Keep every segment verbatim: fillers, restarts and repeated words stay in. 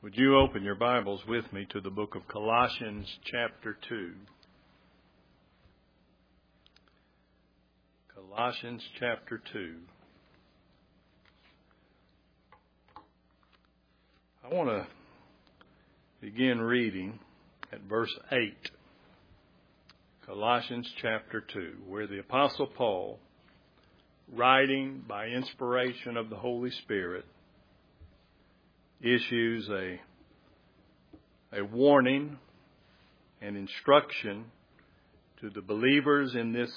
Would you open your Bibles with me to the book of Colossians chapter two. Colossians chapter two. I want to begin reading at verse eight. Colossians chapter two, where the Apostle Paul, writing by inspiration of the Holy Spirit, issues a, a warning and instruction to the believers in this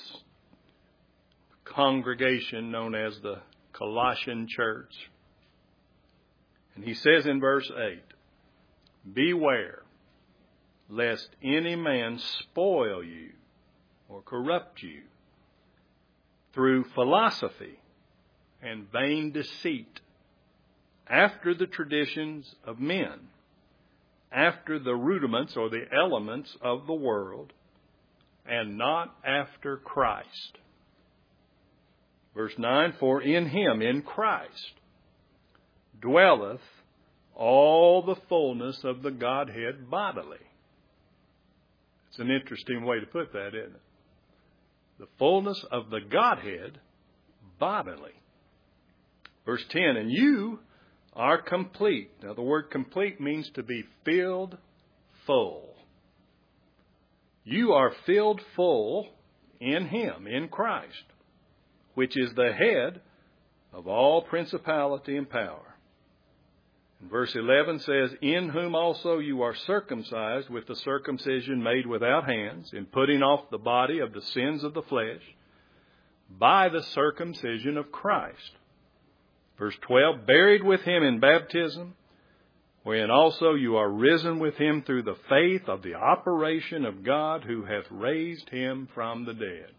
congregation known as the Colossian church. And he says in verse eight, "Beware lest any man spoil you or corrupt you through philosophy and vain deceit, after the traditions of men, after the rudiments or the elements of the world, and not after Christ." Verse nine, "For in him, in Christ, dwelleth all the fullness of the Godhead bodily." It's an interesting way to put that, isn't it? The fullness of the Godhead bodily. Verse ten, "And you are complete." Now the word complete means to be filled full. You are filled full in him, in Christ, which is the head of all principality and power. And verse eleven says, "In whom also you are circumcised with the circumcision made without hands, in putting off the body of the sins of the flesh by the circumcision of Christ." Verse twelve, "Buried with him in baptism, wherein also you are risen with him through the faith of the operation of God, who hath raised him from the dead."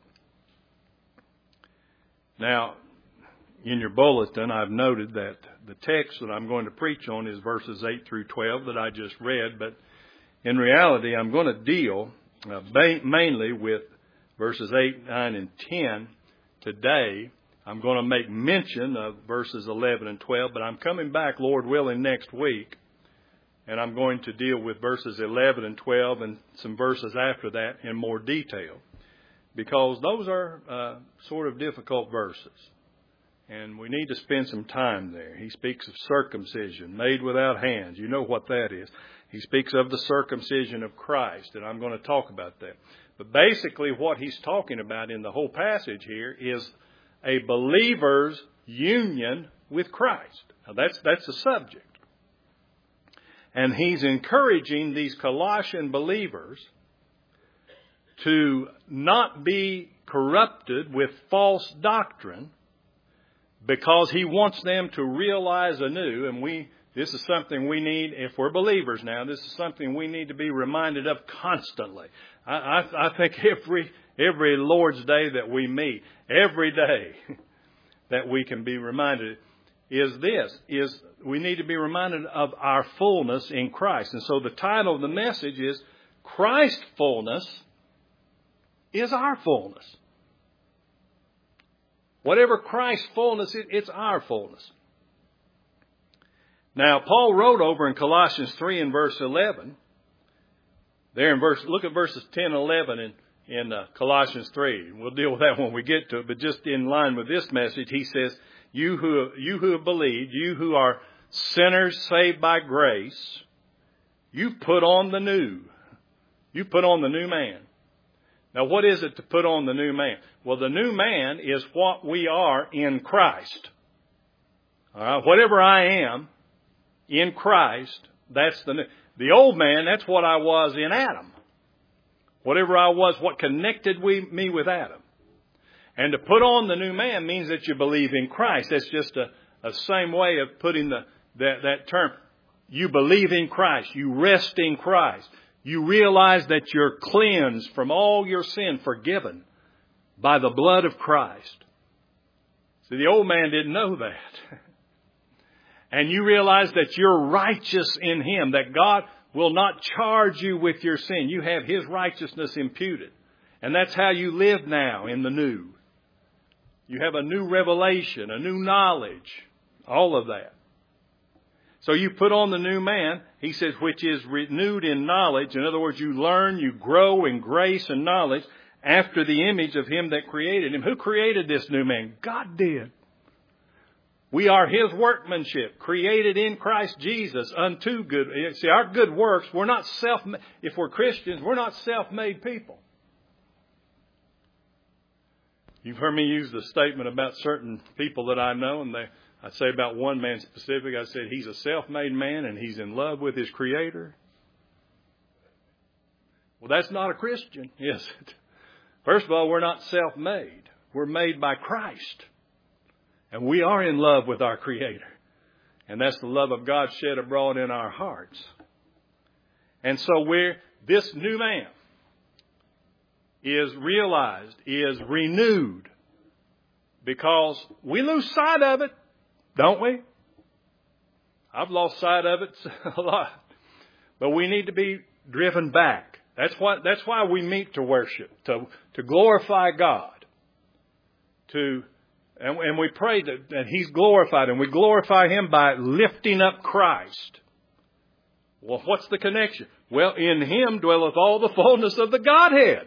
Now, in your bulletin, I've noted that the text that I'm going to preach on is verses eight through twelve that I just read, but in reality, I'm going to deal uh, mainly with verses eight, nine, and ten today. I'm going to make mention of verses eleven and twelve, but I'm coming back, Lord willing, next week, and I'm going to deal with verses eleven and twelve and some verses after that in more detail, because those are uh, sort of difficult verses, and we need to spend some time there. He speaks of circumcision made without hands. You know what that is. He speaks of the circumcision of Christ, and I'm going to talk about that. But basically what he's talking about in the whole passage here is a believer's union with Christ. Now that's, that's the subject. And he's encouraging these Colossian believers to not be corrupted with false doctrine, because he wants them to realize anew, and we, this is something we need, if we're believers now, this is something we need to be reminded of constantly. I, I, I think every Every Lord's Day that we meet, every day that we can be reminded is this, is we need to be reminded of our fullness in Christ. And so the title of the message is, Christ's fullness is our fullness. Whatever Christ's fullness is, it's our fullness. Now, Paul wrote over in Colossians three and verse eleven, there in verse, look at verses ten and eleven and in uh, Colossians three. We'll deal with that when we get to it. But just in line with this message, he says, you who, you who have believed, you who are sinners saved by grace, you put on the new. You put on the new man. Now, what is it to put on the new man? Well, the new man is what we are in Christ. All right, whatever I am in Christ, that's the new. The old man, that's what I was in Adam. Whatever I was, what connected we, me with Adam. And to put on the new man means that you believe in Christ. That's just a, a same way of putting the that, that term. You believe in Christ. You rest in Christ. You realize that you're cleansed from all your sin, forgiven by the blood of Christ. See, the old man didn't know that. And you realize that you're righteous in him, that God will not charge you with your sin. You have his righteousness imputed. And that's how you live now in the new. You have a new revelation, a new knowledge, all of that. So you put on the new man, he says, which is renewed in knowledge. In other words, you learn, you grow in grace and knowledge after the image of him that created him. Who created this new man? God did. We are his workmanship, created in Christ Jesus unto good. See, our good works, we're not self, if we're Christians, we're not self-made people. You've heard me use the statement about certain people that I know, and they, I say about one man specific, I said he's a self-made man and he's in love with his Creator. Well, that's not a Christian, is it? First of all, we're not self-made. We're made by Christ. And we are in love with our Creator. And that's the love of God shed abroad in our hearts. And so we're, this new man is realized, is renewed, because we lose sight of it, don't we? I've lost sight of it a lot. But we need to be driven back. That's what, that's why we meet to worship, to, to glorify God, to And, and we pray that, that He's glorified, and we glorify Him by lifting up Christ. Well, what's the connection? Well, in Him dwelleth all the fullness of the Godhead.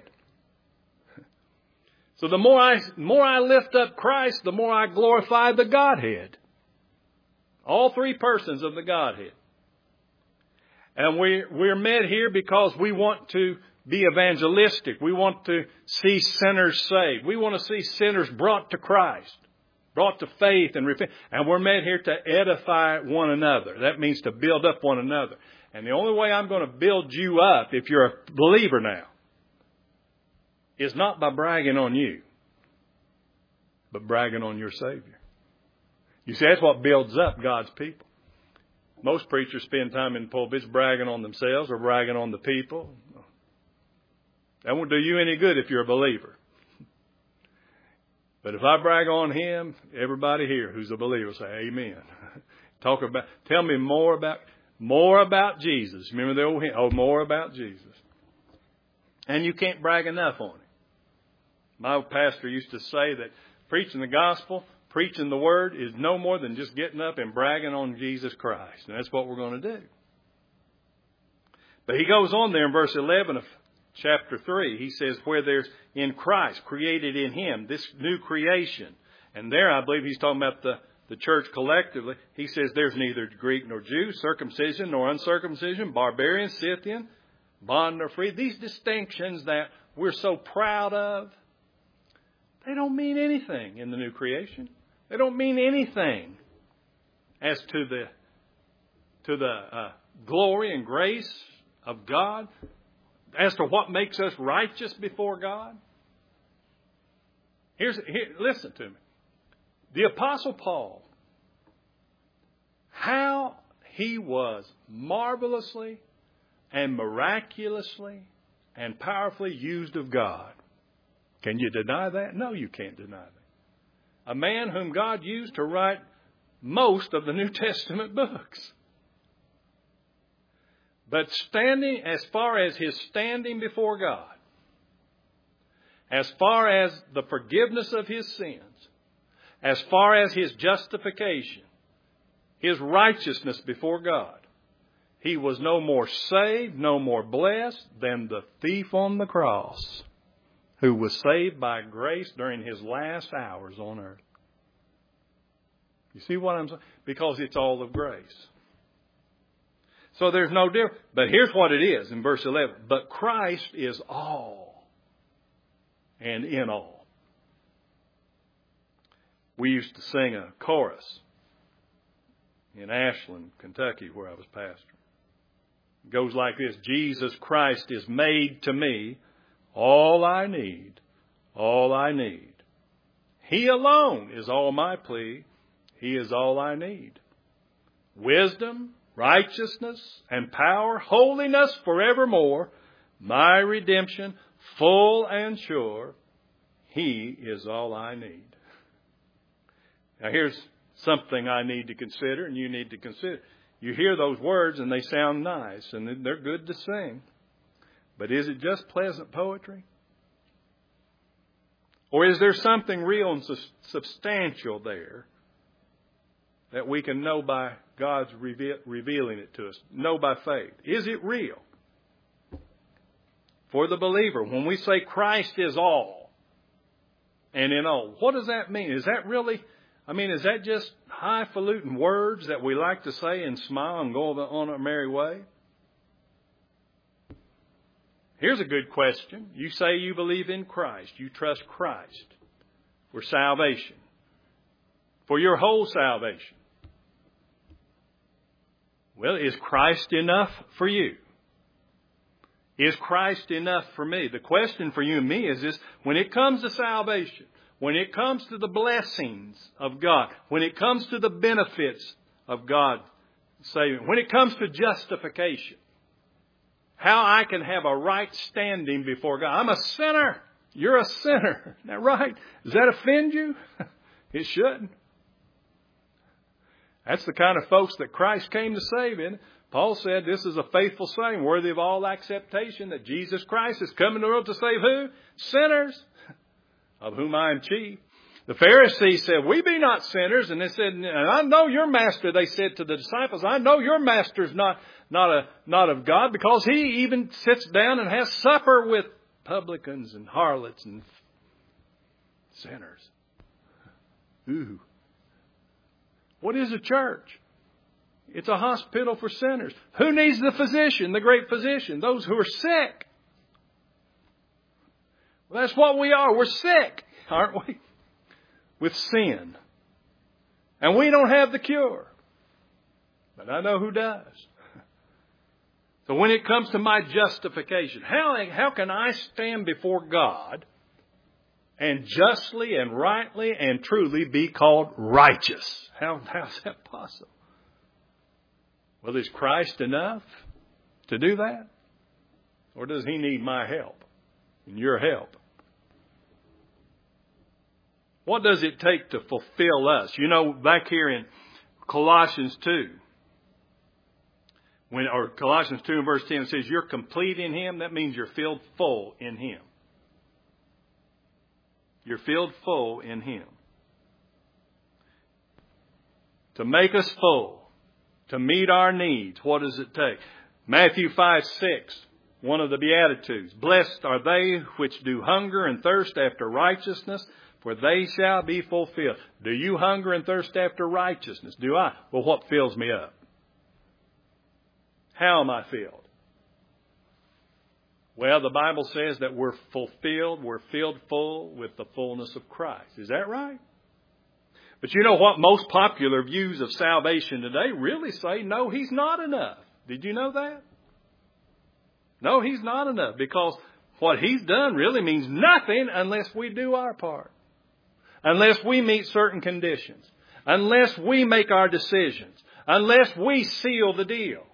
So the more I, more I lift up Christ, the more I glorify the Godhead. All three persons of the Godhead. And we, we're met here because we want to be evangelistic. We want to see sinners saved. We want to see sinners brought to Christ, brought to faith and repent. And we're met here to edify one another. That means to build up one another. And the only way I'm going to build you up, if you're a believer now, is not by bragging on you, but bragging on your Savior. You see, that's what builds up God's people. Most preachers spend time in pulpits bragging on themselves or bragging on the people. That won't do you any good if you're a believer. But if I brag on Him, everybody here who's a believer will say, Amen. Talk about, tell me more about, more about Jesus. Remember the old hymn? Oh, more about Jesus. And you can't brag enough on Him. My pastor used to say that preaching the gospel, preaching the word is no more than just getting up and bragging on Jesus Christ. And that's what we're going to do. But he goes on there in verse eleven of chapter three. He says, where there's in Christ, created in Him, this new creation. And there I believe he's talking about the, the church collectively. He says there's neither Greek nor Jew, circumcision nor uncircumcision, barbarian, Scythian, bond nor free. These distinctions that we're so proud of, they don't mean anything in the new creation. They don't mean anything as to the to the uh, glory and grace of God, as to what makes us righteous before God. Here's here, listen to me. The Apostle Paul, how he was marvelously and miraculously and powerfully used of God. Can you deny that? No, you can't deny that. A man whom God used to write most of the New Testament books. But standing, as far as his standing before God, as far as the forgiveness of his sins, as far as his justification, his righteousness before God, he was no more saved, no more blessed than the thief on the cross, who was saved by grace during his last hours on earth. You see what I'm saying? Because it's all of grace. So there's no difference. But here's what it is in verse eleven. But Christ is all and in all. We used to sing a chorus in Ashland, Kentucky, where I was pastor. It goes like this. Jesus Christ is made to me all I need, all I need. He alone is all my plea. He is all I need. Wisdom, righteousness, and power, holiness forevermore, my redemption, full and sure. He is all I need. Now here's something I need to consider and you need to consider. You hear those words and they sound nice and they're good to sing. But is it just pleasant poetry? Or is there something real and substantial there that we can know by God's reve- revealing it to us. Know by faith. Is it real? For the believer, when we say Christ is all and in all, what does that mean? Is that really, I mean, is that just highfalutin words that we like to say and smile and go on our merry way? Here's a good question. You say you believe in Christ. You trust Christ for salvation, for your whole salvation. Well, is Christ enough for you? Is Christ enough for me? The question for you and me is this: when it comes to salvation, when it comes to the blessings of God, when it comes to the benefits of God saving, when it comes to justification, how I can have a right standing before God. I'm a sinner. You're a sinner. Isn't that right? Does that offend you? It shouldn't. That's the kind of folks that Christ came to save in. Paul said this is a faithful saying, worthy of all acceptation, that Jesus Christ is coming to the world to save who? Sinners, of whom I am chief. The Pharisees said, we be not sinners. And they said, and I know your master, they said to the disciples, I know your master's not, not, a, not of God, because he even sits down and has supper with publicans and harlots and sinners. Ooh. What is a church? It's a hospital for sinners. Who needs the physician, the great physician? Those who are sick. Well, that's what we are. We're sick, aren't we? With sin. And we don't have the cure. But I know who does. So when it comes to my justification, how, how can I stand before God and justly and rightly and truly be called righteous? How, how's that possible? Well, is Christ enough to do that? Or does he need my help and your help? What does it take to fulfill us? You know, back here in Colossians two, when, or Colossians two and verse ten, it says, you're complete in him. That means you're filled full in him. You're filled full in him. To make us full, to meet our needs, what does it take? Matthew five six, one of the Beatitudes. Blessed are they which do hunger and thirst after righteousness, for they shall be fulfilled. Do you hunger and thirst after righteousness? Do I? Well, what fills me up? How am I filled? Well, the Bible says that we're fulfilled, we're filled full with the fullness of Christ. Is that right? But you know what? Most popular views of salvation today really say, no, he's not enough. Did you know that? No, he's not enough, because what he's done really means nothing unless we do our part. Unless we meet certain conditions. Unless we make our decisions. Unless we seal the deal.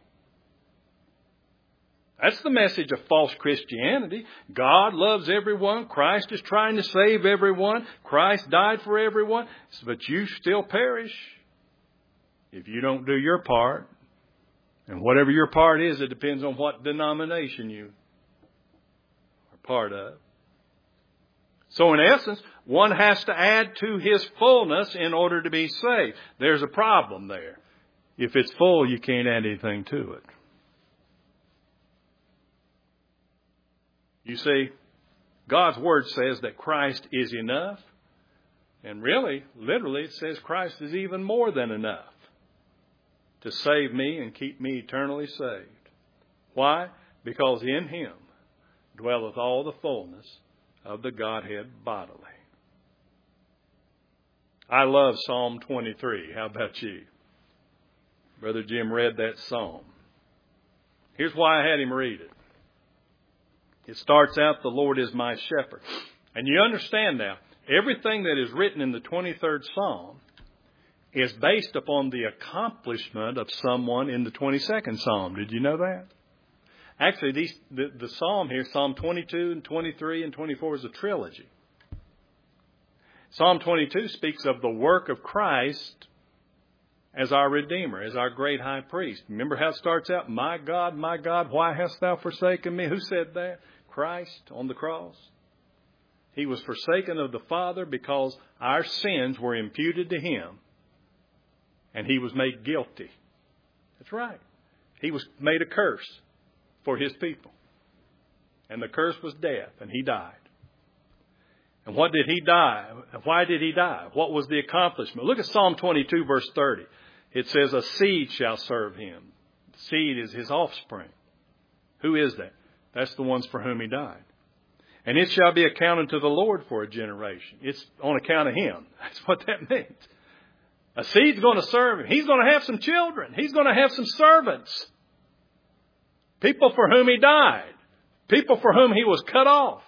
That's the message of false Christianity. God loves everyone. Christ is trying to save everyone. Christ died for everyone. But you still perish if you don't do your part. And whatever your part is, it depends on what denomination you are part of. So in essence, one has to add to his fullness in order to be saved. There's a problem there. If it's full, you can't add anything to it. You see, God's Word says that Christ is enough. And really, literally, it says Christ is even more than enough to save me and keep me eternally saved. Why? Because in him dwelleth all the fullness of the Godhead bodily. I love Psalm twenty-three. How about you? Brother Jim read that psalm. Here's why I had him read it. It starts out, the Lord is my shepherd. And you understand now, everything that is written in the twenty-third Psalm is based upon the accomplishment of someone in the twenty-second Psalm. Did you know that? Actually, these, the, the Psalm here, Psalm twenty-two and twenty-three and twenty-four, is a trilogy. Psalm twenty-two speaks of the work of Christ as our Redeemer, as our great high priest. Remember how it starts out? My God, my God, why hast thou forsaken me? Who said that? Christ on the cross. He was forsaken of the Father because our sins were imputed to him, and he was made guilty That's right. He was made a curse for his people. And the curse was death, and he died. And what did he die? Why did he die? What was the accomplishment? Look at Psalm twenty-two, verse thirty. It says, a seed shall serve him. The seed is his offspring. Who is that? That's the ones for whom he died. And it shall be accounted to the Lord for a generation. It's on account of him. That's what that means. A seed's going to serve him. He's going to have some children. He's going to have some servants. People for whom he died. People for whom he was cut off.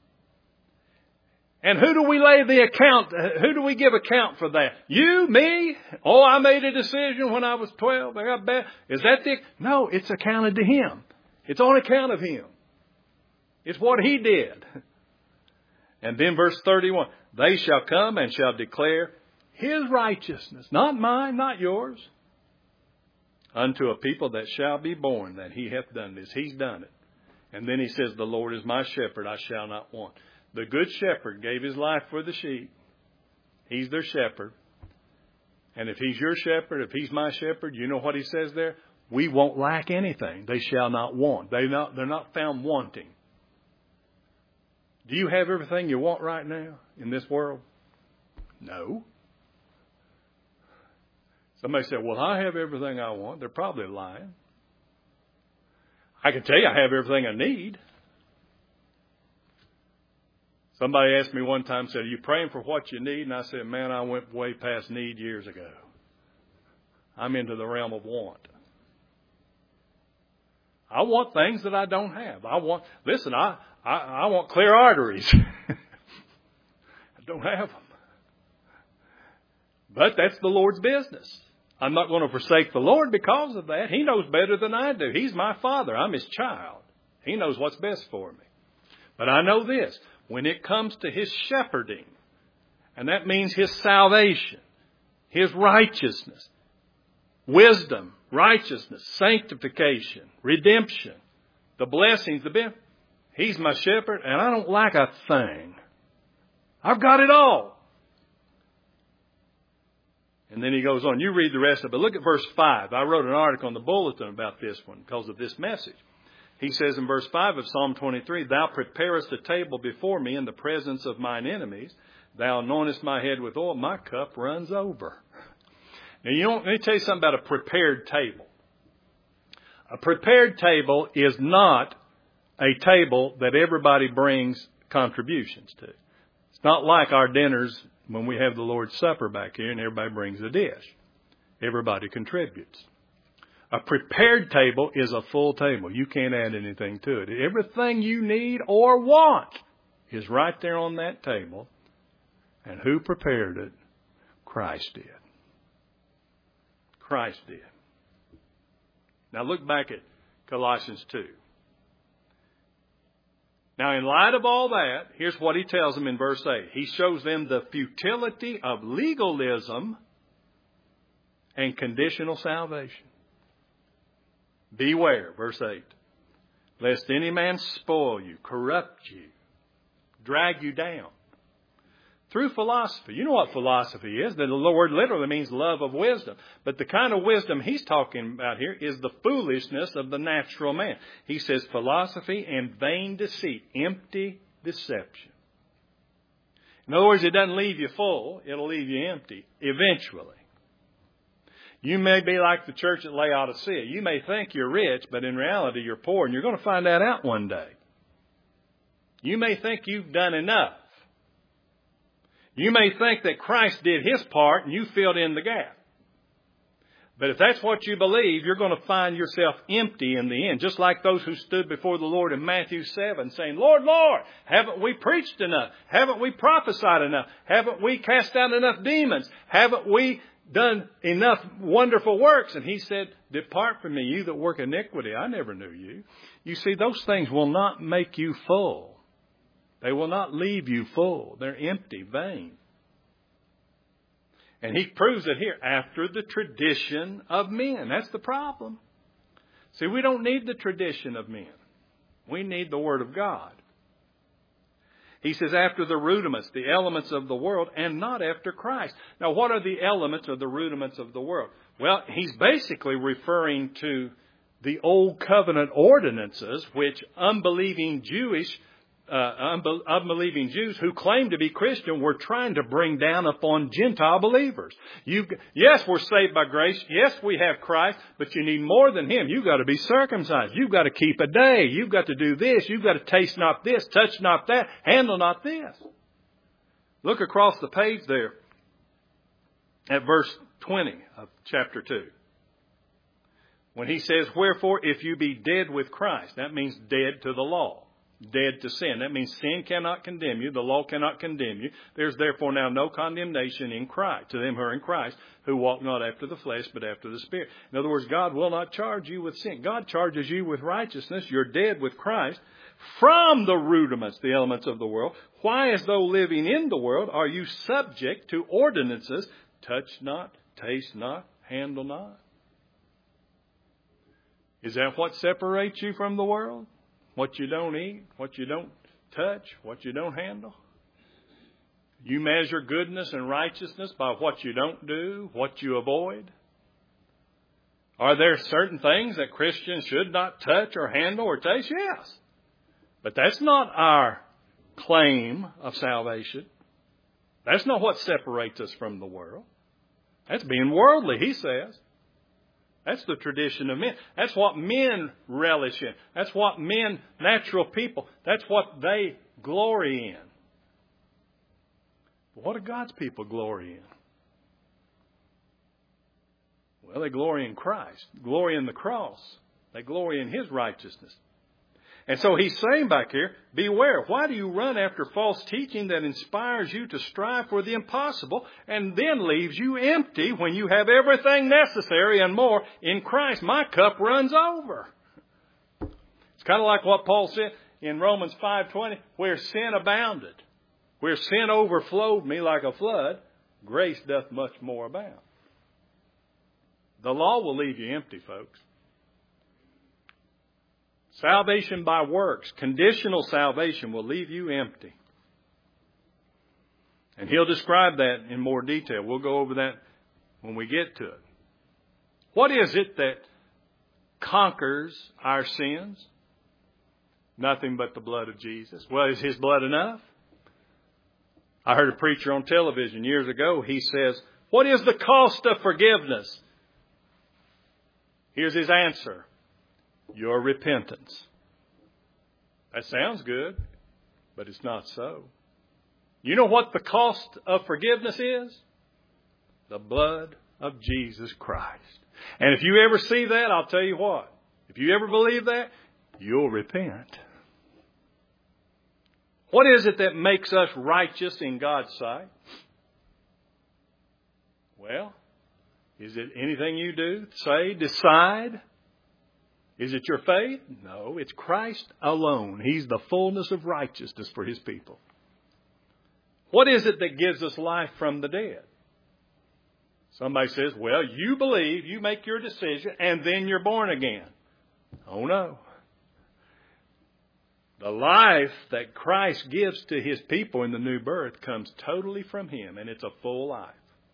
And who do we lay the account? Who do we give account for that? You, me? Oh, I made a decision when I was twelve. I got bad. Is that the? No, it's accounted to him. It's on account of him. It's what he did. And then verse thirty-one. They shall come and shall declare his righteousness. Not mine, not yours. Unto a people that shall be born that he hath done this. He's done it. And then he says, the Lord is my shepherd, I shall not want. The good shepherd gave his life for the sheep. He's their shepherd. And if he's your shepherd, if he's my shepherd, you know what he says there? We won't lack anything. They shall not want. They not, they're not found wanting. Do you have everything you want right now in this world? No. Somebody said, well, I have everything I want. They're probably lying. I can tell you I have everything I need. Somebody asked me one time, said, are you praying for what you need? And I said, man, I went way past need years ago. I'm into the realm of want. I want things that I don't have. I want, listen, I, I, I want clear arteries. I don't have them. But that's the Lord's business. I'm not going to forsake the Lord because of that. He knows better than I do. He's my Father. I'm His child. He knows what's best for me. But I know this. When it comes to His shepherding, and that means His salvation, His righteousness, wisdom, righteousness, sanctification, redemption, the blessings, the benefits, He's my shepherd, and I don't lack a thing. I've got it all. And then he goes on. You read the rest of it. Look at verse five. I wrote an article in the bulletin about this one because of this message. He says in verse five of Psalm twenty-three, Thou preparest a table before me in the presence of mine enemies. Thou anointest my head with oil. My cup runs over. Now, you know, let me tell you something about a prepared table. A prepared table is not a table that everybody brings contributions to. It's not like our dinners when we have the Lord's Supper back here and everybody brings a dish. Everybody contributes. A prepared table is a full table. You can't add anything to it. Everything you need or want is right there on that table. And who prepared it? Christ did. Christ did. Now look back at Colossians two. Now, in light of all that, here's what he tells them in verse eight. He shows them the futility of legalism and conditional salvation. Beware, verse eight, lest any man spoil you, corrupt you, drag you down through philosophy. You know what philosophy is. The word literally means love of wisdom. But the kind of wisdom he's talking about here is the foolishness of the natural man. He says philosophy and vain deceit, empty deception. In other words, it doesn't leave you full. It'll leave you empty eventually. You may be like the church at Laodicea. You may think you're rich, but in reality you're poor. And you're going to find that out one day. You may think you've done enough. You may think that Christ did His part and you filled in the gap. But if that's what you believe, you're going to find yourself empty in the end. Just like those who stood before the Lord in Matthew seven saying, Lord, Lord, haven't we preached enough? Haven't we prophesied enough? Haven't we cast out enough demons? Haven't we done enough wonderful works? And He said, Depart from me, you that work iniquity. I never knew you. You see, those things will not make you full. They will not leave you full. They're empty, vain. And he proves it here after the tradition of men. That's the problem. See, we don't need the tradition of men. We need the Word of God. He says after the rudiments, the elements of the world, and not after Christ. Now, what are the elements or the rudiments of the world? Well, he's basically referring to the old covenant ordinances which unbelieving Jewish, uh, unbe- unbelieving Jews who claim to be Christian were trying to bring down upon Gentile believers. You, yes, we're saved by grace. Yes, we have Christ, but you need more than Him. You've got to be circumcised. You've got to keep a day. You've got to do this. You've got to taste not this, touch not that, handle not this. Look across the page there at verse twenty of chapter two. When he says, wherefore, if you be dead with Christ, that means dead to the law, dead to sin. That means sin cannot condemn you. The law cannot condemn you. There's therefore now no condemnation in Christ, to them who are in Christ, who walk not after the flesh, but after the Spirit. In other words, God will not charge you with sin. God charges you with righteousness. You're dead with Christ from the rudiments, the elements of the world. Why, as though living in the world, are you subject to ordinances? Touch not, taste not, handle not. Is that what separates you from the world? What you don't eat, what you don't touch, what you don't handle? You measure goodness and righteousness by what you don't do, what you avoid? Are there certain things that Christians should not touch or handle or taste? Yes. But that's not our claim of salvation. That's not what separates us from the world. That's being worldly, he says. That's the tradition of men. That's what men relish in. That's what men, natural people, that's what they glory in. But what do God's people glory in? Well, they glory in Christ, glory in the cross. They glory in His righteousness. And so he's saying back here, beware. Why do you run after false teaching that inspires you to strive for the impossible and then leaves you empty when you have everything necessary and more in Christ? My cup runs over. It's kind of like what Paul said in Romans five twenty, where sin abounded, where sin overflowed me like a flood, grace doth much more abound. The law will leave you empty, folks. Salvation by works, conditional salvation, will leave you empty. And he'll describe that in more detail. We'll go over that when we get to it. What is it that conquers our sins? Nothing but the blood of Jesus. Well, is His blood enough? I heard a preacher on television years ago. He says, what is the cost of forgiveness? Here's his answer. Your repentance. That sounds good, but it's not so. You know what the cost of forgiveness is? The blood of Jesus Christ. And if you ever see that, I'll tell you what. If you ever believe that, you'll repent. What is it that makes us righteous in God's sight? Well, is it anything you do, say, decide? Is it your faith? No, it's Christ alone. He's the fullness of righteousness for His people. What is it that gives us life from the dead? Somebody says, well, you believe, you make your decision, and then you're born again. Oh, no. The life that Christ gives to His people in the new birth comes totally from Him, and it's a full life.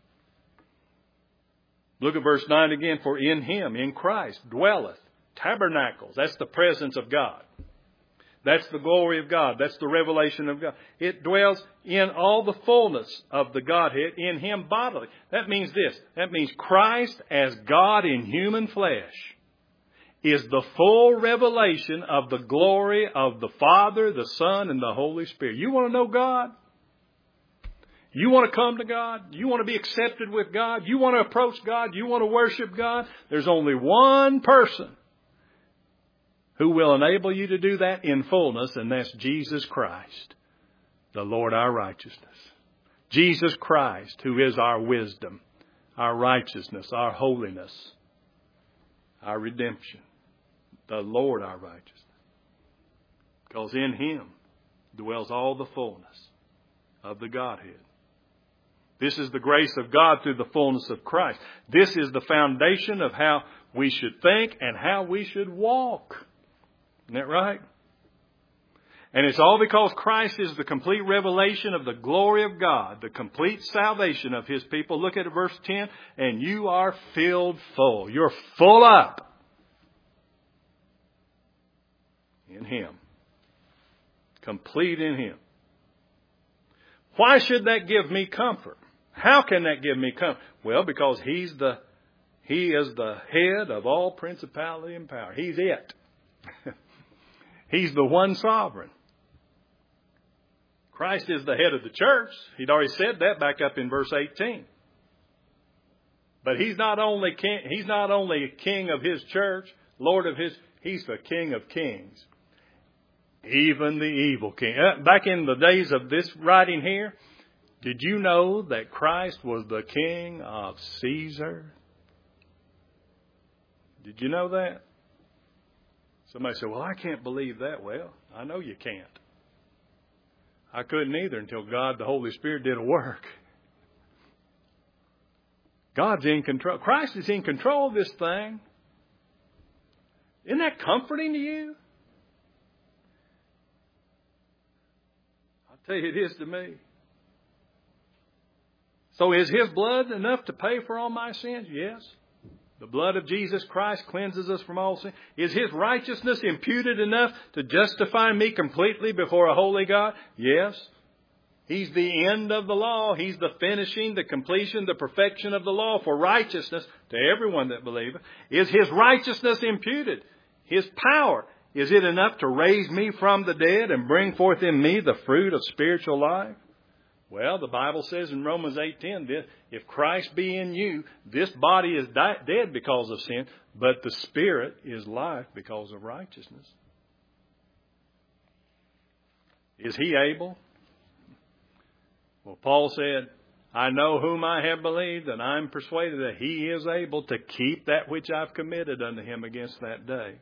Look at verse nine again. For in Him, in Christ, dwelleth tabernacles. That's the presence of God. That's the glory of God. That's the revelation of God. It dwells in all the fullness of the Godhead in Him bodily. That means this. That means Christ as God in human flesh is the full revelation of the glory of the Father, the Son, and the Holy Spirit. You want to know God? You want to come to God? You want to be accepted with God? You want to approach God? You want to worship God? There's only one person who will enable you to do that in fullness, and that's Jesus Christ, the Lord our righteousness. Jesus Christ, who is our wisdom, our righteousness, our holiness, our redemption. The Lord our righteousness. Because in Him dwells all the fullness of the Godhead. This is the grace of God through the fullness of Christ. This is the foundation of how we should think and how we should walk. Isn't that right? And it's all because Christ is the complete revelation of the glory of God, the complete salvation of His people. Look at verse ten. And you are filled full. You're full up in Him. Complete in Him. Why should that give me comfort? How can that give me comfort? Well, because He's the, He is the head of all principality and power. He's it. He's the one sovereign. Christ is the head of the church. He'd already said that back up in verse eighteen. But He's not only king, He's not only king of His church, Lord of His, He's the King of kings. Even the evil king. Back in the days of this writing here, did you know that Christ was the king of Caesar? Did you know that? Somebody said, well, I can't believe that. Well, I know you can't. I couldn't either until God, the Holy Spirit, did a work. God's in control. Christ is in control of this thing. Isn't that comforting to you? I'll tell you, it is to me. So is His blood enough to pay for all my sins? Yes. The blood of Jesus Christ cleanses us from all sin. Is His righteousness imputed enough to justify me completely before a holy God? Yes. He's the end of the law. He's the finishing, the completion, the perfection of the law for righteousness to everyone that believeth. Is His righteousness imputed? His power, is it enough to raise me from the dead and bring forth in me the fruit of spiritual life? Well, the Bible says in Romans eight ten, if Christ be in you, this body is di- dead because of sin, but the Spirit is life because of righteousness. Is He able? Well, Paul said, I know whom I have believed, and I am persuaded that He is able to keep that which I've committed unto Him against that day.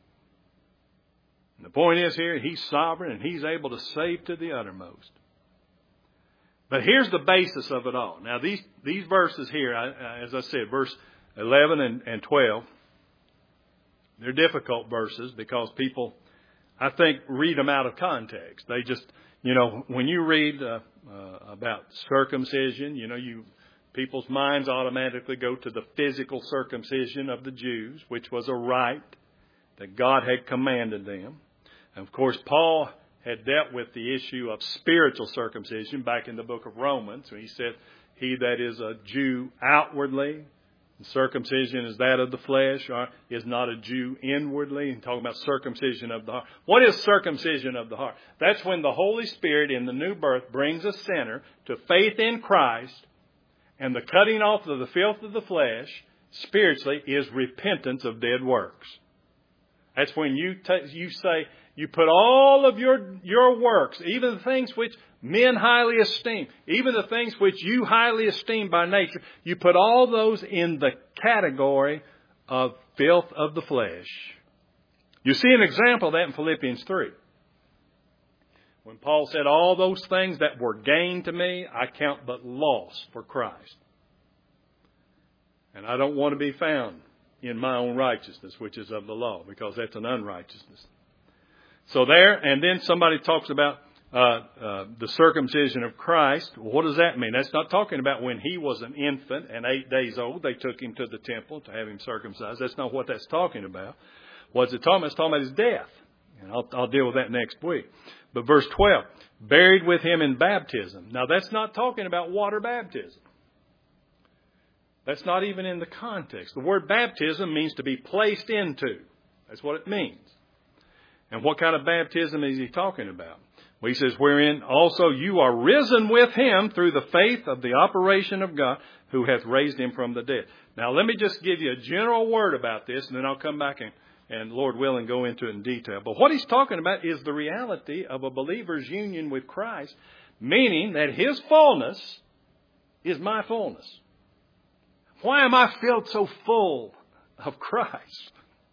And the point is here, He's sovereign and He's able to save to the uttermost. But here's the basis of it all. Now, these, these verses here, I, as I said, verse eleven and, and twelve, they're difficult verses because people, I think, read them out of context. They just, you know, when you read uh, uh, about circumcision, you know, you people's minds automatically go to the physical circumcision of the Jews, which was a rite that God had commanded them. And, of course, Paul had dealt with the issue of spiritual circumcision back in the book of Romans. So he said, he that is a Jew outwardly, circumcision is that of the flesh, or is not a Jew inwardly. And talking about circumcision of the heart. What is circumcision of the heart? That's when the Holy Spirit in the new birth brings a sinner to faith in Christ, and the cutting off of the filth of the flesh, spiritually, is repentance of dead works. That's when you t- you say, you put all of your, your works, even the things which men highly esteem, even the things which you highly esteem by nature, you put all those in the category of filth of the flesh. You see an example of that in Philippians three. When Paul said, all those things that were gain to me, I count but loss for Christ. And I don't want to be found in my own righteousness, which is of the law, because that's an unrighteousness. So there, and then somebody talks about uh, uh, the circumcision of Christ. Well, what does that mean? That's not talking about when He was an infant and eight days old, they took Him to the temple to have Him circumcised. That's not what that's talking about. What's it talking about? It's talking about His death. And I'll, I'll deal with that next week. But verse twelve, buried with Him in baptism. Now, that's not talking about water baptism. That's not even in the context. The word baptism means to be placed into. That's what it means. And what kind of baptism is he talking about? Well, he says, wherein also you are risen with Him through the faith of the operation of God who hath raised Him from the dead. Now, let me just give you a general word about this, and then I'll come back and, and Lord willing, go into it in detail. But what he's talking about is the reality of a believer's union with Christ, meaning that His fullness is my fullness. Why am I filled so full of Christ?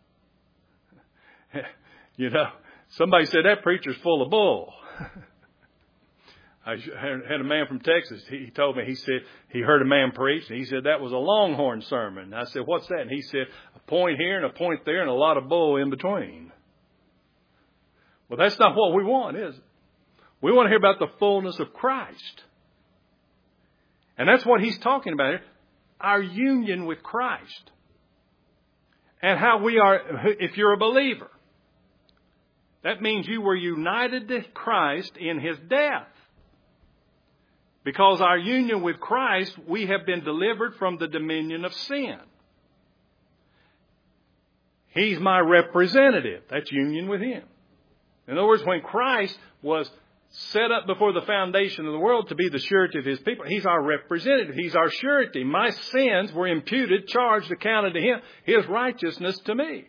You know, somebody said that preacher's full of bull. I had a man from Texas. He told me, he said, he heard a man preach, and he said that was a Longhorn sermon. And I said, what's that? And he said, a point here and a point there and a lot of bull in between. Well, that's not what we want, is it? We want to hear about the fullness of Christ. And that's what he's talking about here. Our union with Christ. And how we are, if you're a believer, that means you were united to Christ in his death. Because our union with Christ, we have been delivered from the dominion of sin. He's my representative. That's union with him. In other words, when Christ was set up before the foundation of the world to be the surety of his people, he's our representative. He's our surety. My sins were imputed, charged, accounted to him. His righteousness to me.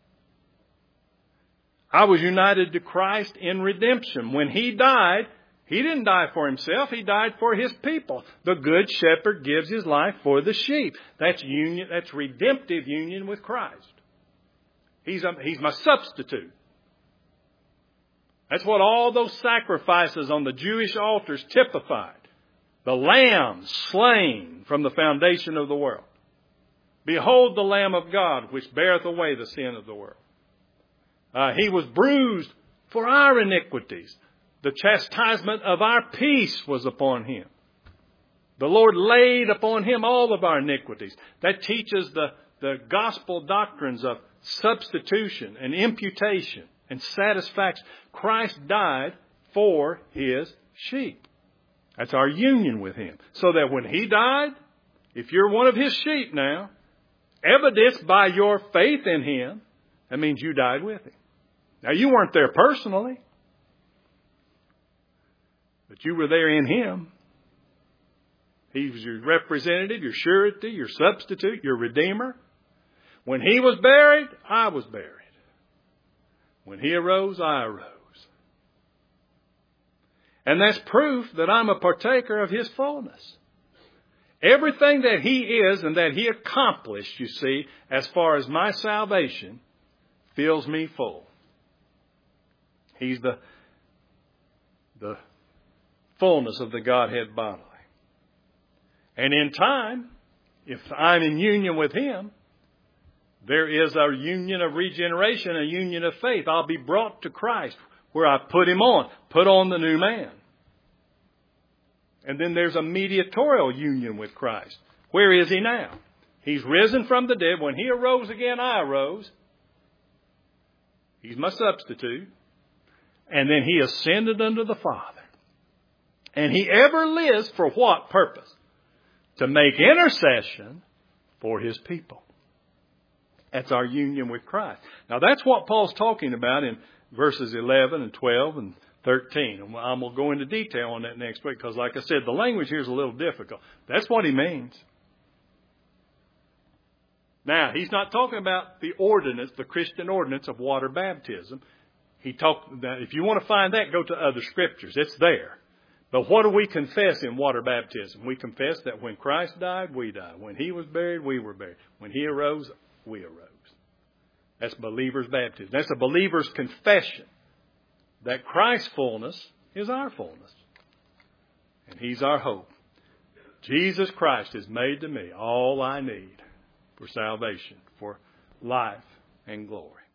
I was united to Christ in redemption. When he died, he didn't die for himself. He died for his people. The good shepherd gives his life for the sheep. That's union. That's redemptive union with Christ. He's a, he's my substitute. That's what all those sacrifices on the Jewish altars typified. The Lamb slain from the foundation of the world. Behold the Lamb of God, which beareth away the sin of the world. Uh, he was bruised for our iniquities. The chastisement of our peace was upon him. The Lord laid upon him all of our iniquities. That teaches the, the gospel doctrines of substitution and imputation and satisfaction. Christ died for his sheep. That's our union with him. So that when he died, if you're one of his sheep now, evidenced by your faith in him, that means you died with him. Now, you weren't there personally, but you were there in him. He was your representative, your surety, your substitute, your redeemer. When he was buried, I was buried. When he arose, I arose. And that's proof that I'm a partaker of his fullness. Everything that he is and that he accomplished, you see, as far as my salvation, fills me full. He's the, the fullness of the Godhead bodily. And in time, if I'm in union with him, there is a union of regeneration, a union of faith. I'll be brought to Christ where I put him on, put on the new man. And then there's a mediatorial union with Christ. Where is he now? He's risen from the dead. When he arose again, I arose. He's my substitute. And then he ascended unto the Father. And he ever lives for what purpose? To make intercession for his people. That's our union with Christ. Now that's what Paul's talking about in verses eleven and twelve and thirteen. And I'm going to go into detail on that next week because, like I said, the language here is a little difficult. That's what he means. Now, he's not talking about the ordinance, the Christian ordinance of water baptism. He talked. If you want to find that, go to other scriptures. It's there. But what do we confess in water baptism? We confess that when Christ died, we died. When he was buried, we were buried. When he arose, we arose. That's believer's baptism. That's a believer's confession that Christ's fullness is our fullness. And he's our hope. Jesus Christ has made to me all I need for salvation, for life and glory.